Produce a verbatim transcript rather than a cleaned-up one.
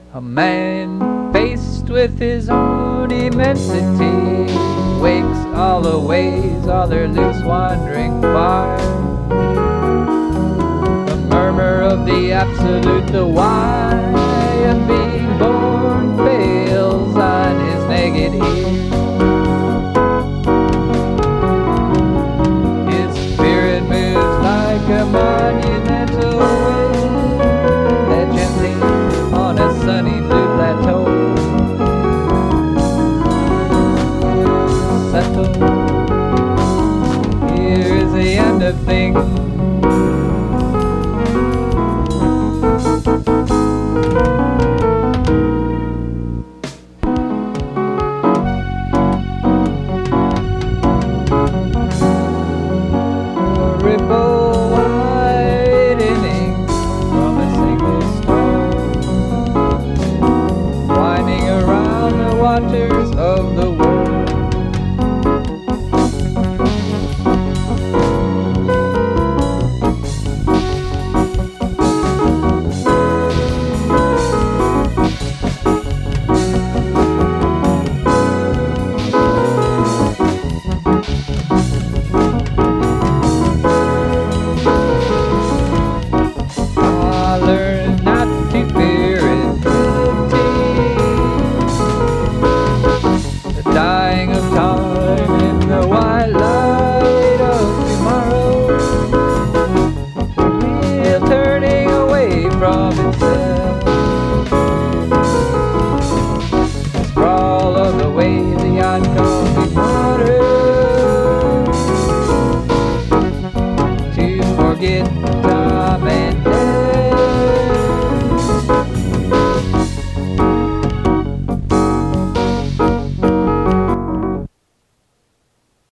A man faced with his own immensity wakes all the ways, all their loose wandering fire. The murmur of the absolute, the why of being born fails on his naked ear. His spirit moves like a monumental wave that gently on a sunny blue plateau settle. Here is the end of things. A ripple widening from a single stone, winding around the waters of the world. Dying of time in the white light of tomorrow, wheel turning away from its